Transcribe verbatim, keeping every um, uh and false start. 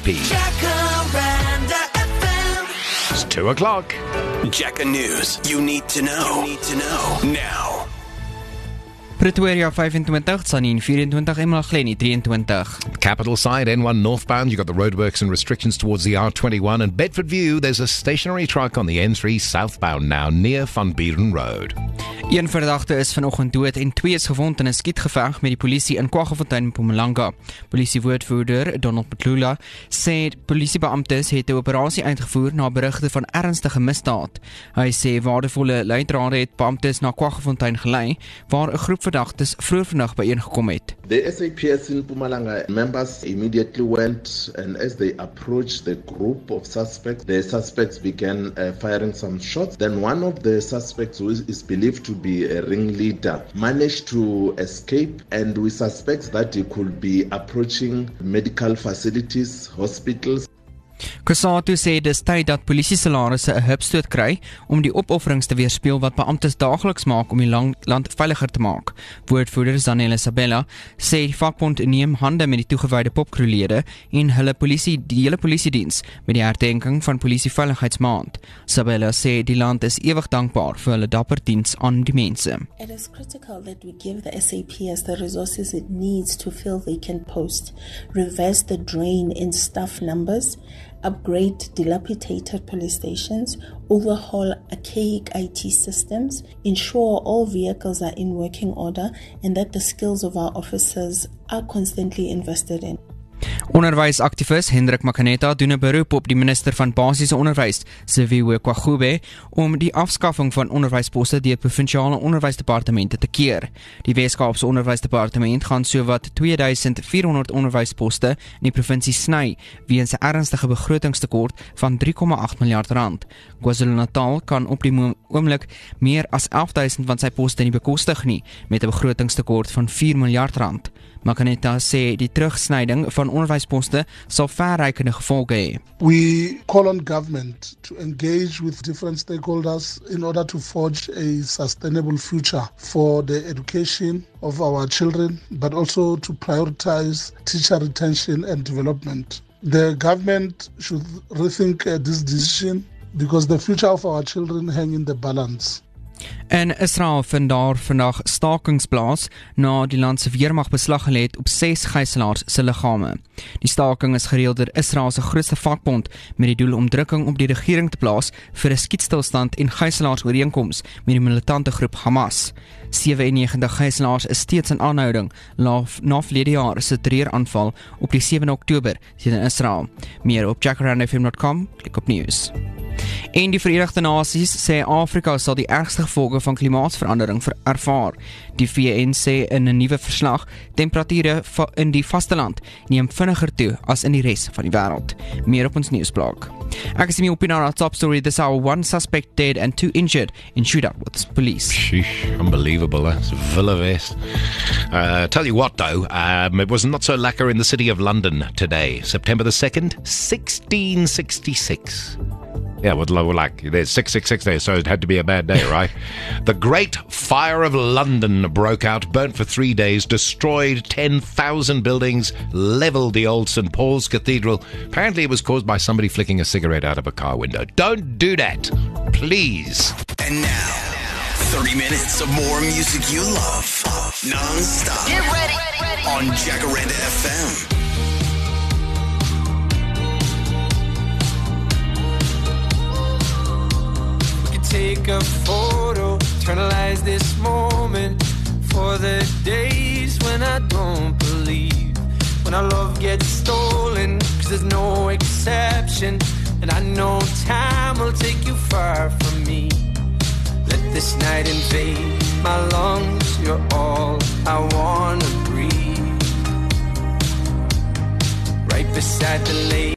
P. It's two o'clock. Jacka News. You need to know. You need to know. Now. Pretoria vyf-en-twintig, Tsanin vyf-en-twintig, eMalahleni drie-en-twintig. Capital side, N one northbound, you've got the roadworks and restrictions towards the R twenty-one. And Bedford View, there's a stationary truck on the N three southbound now, near Van Buren Road. Een verdagte is vanoggend dood en twee is gewond in 'n skietgeveg met die polisie in KwaGufontein, Mpumalanga. Polisiewoordvoerder Donald Mtlula sê polisiebeamptes het 'n operasie uitgevoer na berigte van ernstige misdaad. Hy sê waardevolle leidrade het beamptes na KwaGufontein gelei, waar 'n groep verdagtes vroeër vandag byeengekom het. The S A P S in Mpumalanga members immediately went, and as they approached the group of suspects, the suspects began uh, firing some shots. Then one of the suspects, who is, is believed to be a ringleader, managed to escape, and we suspect that he could be approaching medical facilities, hospitals. Kusatu sê dis tyd dat polisie salarisse 'n hupstoot kry om die opofferings te weerspieël wat beamptes daagliks maak om die land veiliger te maak. Woordvoerder Zanele Sabella sê die vakbond neem hande met die toegewyde popkroelede en hulle polisie die hele polisiediens met die herdenking van polisieveiligheidsmaand. Sabella sê die land is ewig dankbaar vir hulle dapper diens aan die mense. It is critical that we give the S A P S the resources it needs to fill vacant posts, reverse the drain in staff numbers, upgrade dilapidated police stations, overhaul archaic I T systems, ensure all vehicles are in working order, and that the skills of our officers are constantly invested in. Onderwysaktivis Hendrik Makaneta doen 'n beroep op die minister van basiese onderwys, Siviwe Kwagube, om die afskaffing van onderwysposte deur provinsiale onderwysdepartemente te keer. Die Weskaapse Onderwysdepartement gaan sowat twee duisend vier honderd onderwysposte in die provinsie sny weens 'n ernstige begrotingstekort van drie komma agt miljard rand. KwaZulu-Natal kan op die oomblik meer as elf duisend van sy poste nie bekostig nie, met 'n begrotingstekort van vier miljard rand. Makaneta sê die terugsnyding van onderwysposte sal verrykende gevolge hê. We call on government to engage with different stakeholders in order to forge a sustainable future for the education of our children, but also to prioritize teacher retention and development. The government should rethink uh, this decision because the future of our children hang in the balance. In Israel vind daar vandag stakings plaas na die land se weermag beslag gelê het op ses gijslaars se liggame. Die staking is gereël deur Israel se grootste vakbond met die doel om drukking op die regering te plaas vir 'n skietstilstand en gijslaarsooreenkoms met die militante groep Hamas. sewennegentig gijslaars is steeds in aanhouding na verlede jaar se terreuraanval op die sewende Oktober teen Israel. Meer op jack around f m dot com, klik op nuus. En die Verenigde Nasies sê Afrika sal die ergste gevolge van klimaatsverandering ervaar. Die V N sê in 'n nuwe verslag, temperature in die vasteland neem vinniger toe as in die res van die wêreld. Meer op ons nuusblog. Ek is op in our top story this hour, one suspect dead and two injured in shootout with police. Sheesh, unbelievable, that's Villa West. Uh, tell you what though, um, it was not so lacquer in the city of London today, September the second, sixteen sixty-six. Yeah, well, like, there's six six six there, so it had to be a bad day, right? The Great Fire of London broke out, burnt for three days, destroyed ten thousand buildings, leveled the old Saint Paul's Cathedral. Apparently it was caused by somebody flicking a cigarette out of a car window. Don't do that, please. And now, thirty minutes of more music you love, non-stop. Get ready, ready. On Jacaranda F M. Take a photo, eternalize this moment for the days when I don't believe, when our love gets stolen, cause there's no exception, and I know time will take you far from me. Let this night invade my lungs, you're all I wanna breathe, right beside the lake.